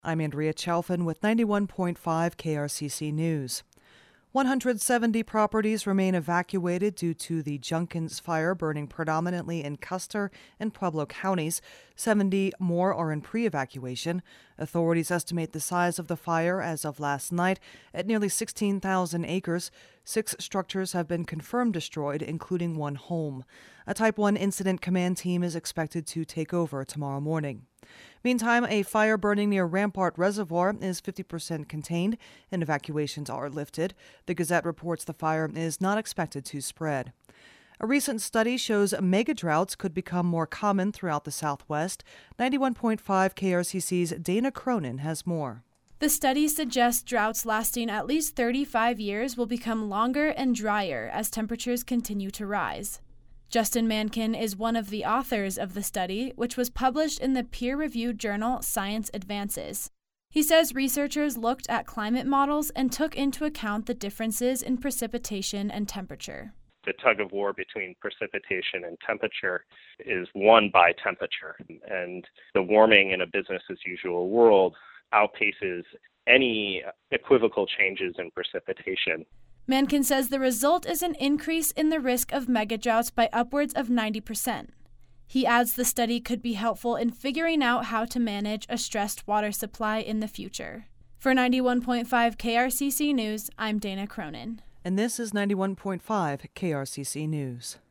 I'm Andrea Chalfin with 91.5 KRCC News. 170 properties remain evacuated due to the Junkins fire burning predominantly in Custer and Pueblo counties. 70 more are in pre-evacuation. Authorities estimate the size of the fire as of last night at nearly 16,000 acres. 6 structures have been confirmed destroyed, including one home. A Type 1 Incident Command team is expected to take over tomorrow morning. Meantime, a fire burning near Rampart Reservoir is 50% contained and evacuations are lifted. The Gazette reports the fire is not expected to spread. A recent study shows mega droughts could become more common throughout the Southwest. 91.5 KRCC's Dana Cronin has more. The study suggests droughts lasting at least 35 years will become longer and drier as temperatures continue to rise. Justin Mankin is one of the authors of the study, which was published in the peer-reviewed journal Science Advances. He says researchers looked at climate models and took into account the differences in precipitation and temperature. The tug-of-war between precipitation and temperature is won by temperature, and the warming in a business-as-usual world outpaces any equivocal changes in precipitation. Mankin says the result is an increase in the risk of megadroughts by upwards of 90%. He adds the study could be helpful in figuring out how to manage a stressed water supply in the future. For 91.5 KRCC News, I'm Dana Cronin. And this is 91.5 KRCC News.